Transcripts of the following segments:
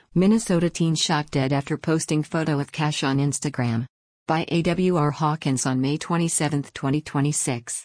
Minnesota teen shot dead after posting photo of cash on Instagram. By A.W.R. Hawkins on May 27, 2026.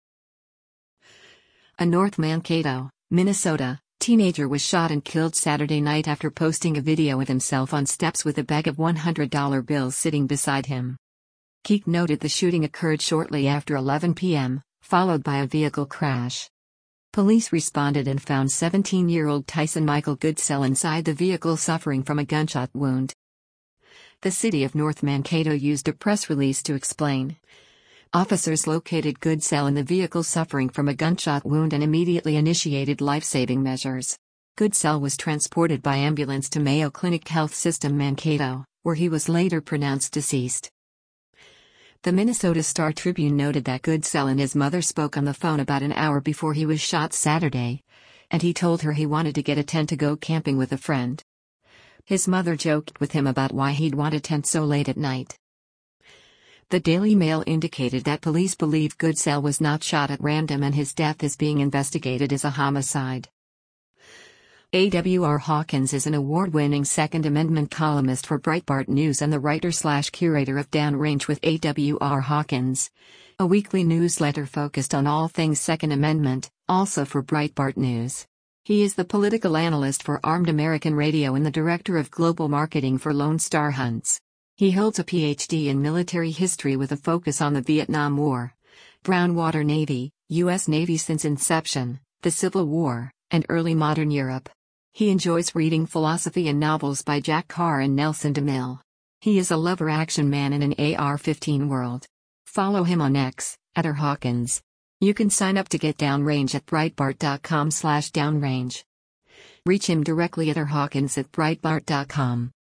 A North Mankato, Minnesota, teenager was shot and killed Saturday night after posting a video of himself on steps with a bag of $100 bills sitting beside him. Keek noted the shooting occurred shortly after 11 p.m., followed by a vehicle crash. Police responded and found 17-year-old Tyson Michael Goodsell inside the vehicle suffering from a gunshot wound. The city of North Mankato used a press release to explain. Officers located Goodsell in the vehicle suffering from a gunshot wound and immediately initiated life-saving measures. Goodsell was transported by ambulance to Mayo Clinic Health System Mankato, where he was later pronounced deceased. The Minnesota Star-Tribune noted that Goodsell and his mother spoke on the phone about an hour before he was shot Saturday, and he told her he wanted to get a tent to go camping with a friend. His mother joked with him about why he'd want a tent so late at night. The Daily Mail indicated that police believe Goodsell was not shot at random and his death is being investigated as a homicide. A.W.R. Hawkins is an award-winning Second Amendment columnist for Breitbart News and the writer/curator of Downrange with A.W.R. Hawkins, a weekly newsletter focused on all things Second Amendment, also for Breitbart News. He is the political analyst for Armed American Radio and the director of global marketing for Lone Star Hunts. He holds a Ph.D. in military history with a focus on the Vietnam War, Brown Water Navy, U.S. Navy since inception, the Civil War, and early modern Europe. He enjoys reading philosophy and novels by Jack Carr and Nelson DeMille. He is a lover action man in an AR-15 world. Follow him on X, @RHawkins. You can sign up to get Downrange at Breitbart.com/downrange. Reach him directly at rhawkins@breitbart.com.